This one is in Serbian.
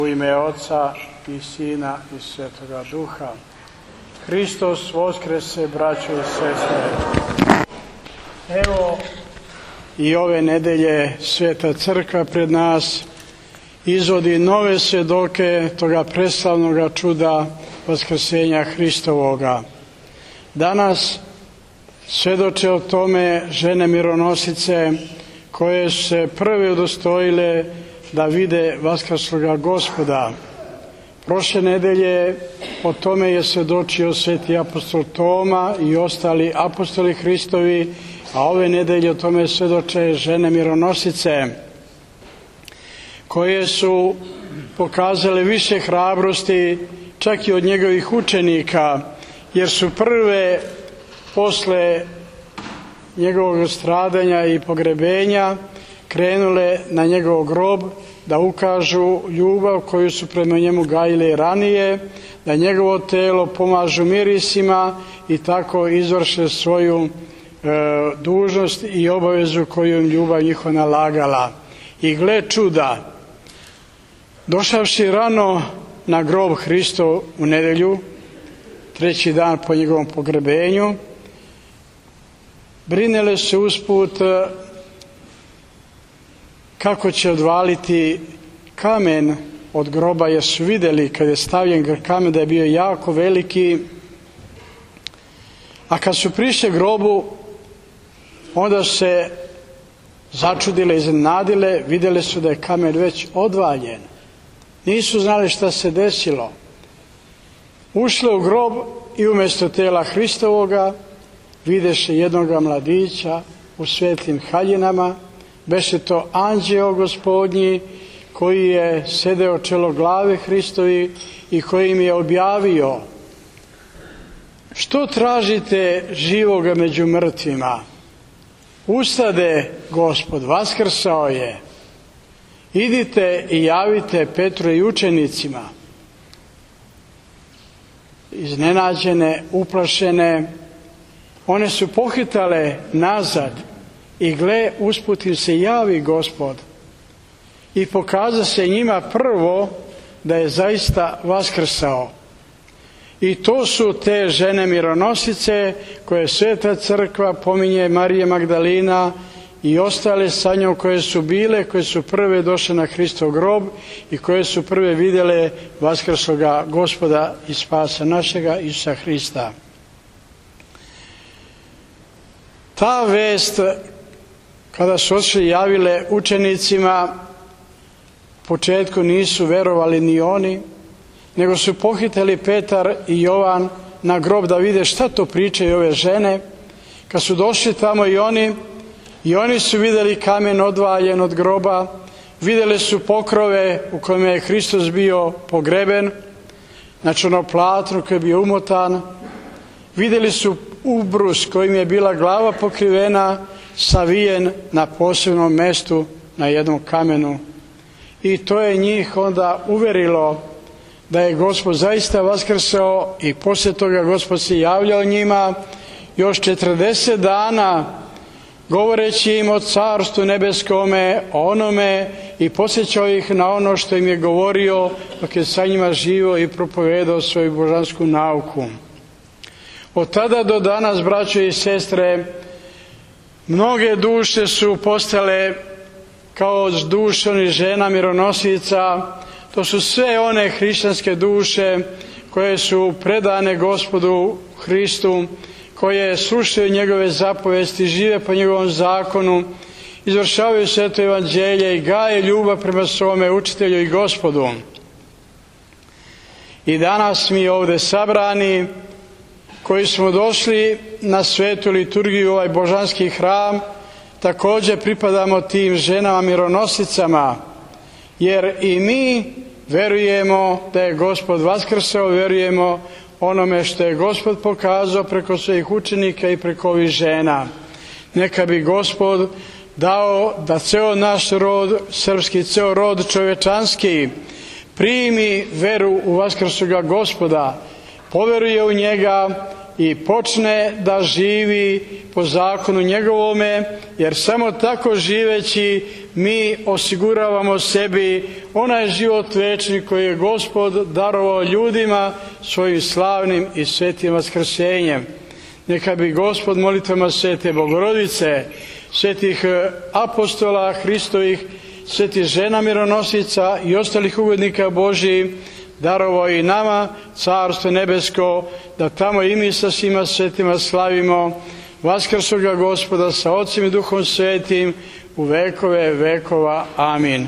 U ime Oca i Sina i Svetoga Duha. Hristos voskrese, braćo i sestre. Evo i ove nedelje Sveta Crkva pred nas izvodi nove svjedoke toga preslavnoga čuda vaskrsenja Hristovoga. Danas svjedoče o tome žene mironosice koje su se prve udostojile da vide vaskrsloga Gospoda. Prošle nedelje o tome je svjedočio sveti apostol Toma i ostali apostoli Hristovi, a ove nedelje o tome svjedoče žene mironosice koje su pokazale više hrabrosti čak i od njegovih učenika, jer su prve posle njegovog stradanja i pogrebenja krenule na njegov grob da ukažu ljubav koju su prema njemu gajile ranije, da njegovo telo pomažu mirisima i tako izvrše svoju dužnost i obavezu koju im ljubav njihova nalagala. I gle čuda, došavši rano na grob Hristov u nedelju, treći dan po njegovom pogrebenju, brinele se usput kako će odvaliti kamen od groba, jer su vidjeli kad je stavljen kamen da je bio jako veliki, a kad su prišli grobu onda su se začudile, iznenadile, vidjeli su da je kamen već odvaljen. Nisu znali šta se desilo. Ušle u grob i umjesto tela Hristovoga videše jednoga mladića u svetlim haljinama. Beše to anđeo Gospodnji koji je sedeo čelo glave Hristovi i koji im je objavio: što tražite živoga među mrtvima? Ustade Gospod, vaskrsao je. Idite i javite Petru i učenicima. Iznenađene, uplašene, one su pohitale nazad i gle, usput im se javi Gospod i pokaza se njima prvo da je zaista vaskrsao. I to su te žene mironosice koje Sveta Crkva pominje, Marija Magdalina i ostale sa njom koje su bile, koje su prve došle na Hristov grob i koje su prve vidjele vaskrsloga Gospoda i spasa našega Isusa Hrista. Ta vest, kada su otišli javile učenicima, u početku nisu verovali ni oni, nego su pohitali Petar i Jovan na grob da vide šta to pričaju ove žene. Kad su došli tamo i oni su vidjeli kamen odvaljen od groba, vidjeli su pokrove u kojima je Hristos bio pogreben, znači ono platno koje je bio umotan, vidjeli su ubrus kojim je bila glava pokrivena, savijen na posebnom mjestu na jednom kamenu. I to je njih onda uverilo da je Gospod zaista vaskrsao i poslije toga Gospod se javljao njima još 40 dana govoreći im o Carstvu nebeskome, o onome, i podsjećao ih na ono što im je govorio dok je sa njima živo i propovedao svoju božansku nauku. Od tada do danas, braćo i sestre, mnoge duše su postale kao duše onih žena mironosica. To su sve one hrišćanske duše koje su predane Gospodu Hristu, koje slušaju njegove zapovesti, žive po njegovom zakonu, izvršavaju sveto evanđelje i gaje ljubav prema svome učitelju i Gospodu. I danas mi ovdje sabrani, koji smo došli na svetu liturgiju, ovaj božanski hram, također pripadamo tim ženama mironosicama, jer i mi verujemo da je Gospod vaskrsao, verujemo onome što je Gospod pokazao preko svojih učenika i preko ovih žena. Neka bi Gospod dao da ceo naš rod, srpski, ceo rod čovečanski, primi veru u vaskrsloga Gospoda, poveruje u njega i počne da živi po zakonu njegovome, jer samo tako živeći mi osiguravamo sebi onaj život večni koji je Gospod darovao ljudima svojim slavnim i svetim vaskrsenjem. Neka bi Gospod molitvama Svete Bogorodice, svetih apostola Hristovih, svetih žena mironosica i ostalih ugodnika Božjih darovao i nama Carstvo nebesko, da tamo i mi sa svima svetima slavimo vaskrsloga Gospoda sa Otcem i Duhom Svetim u vekove vekova. Amin.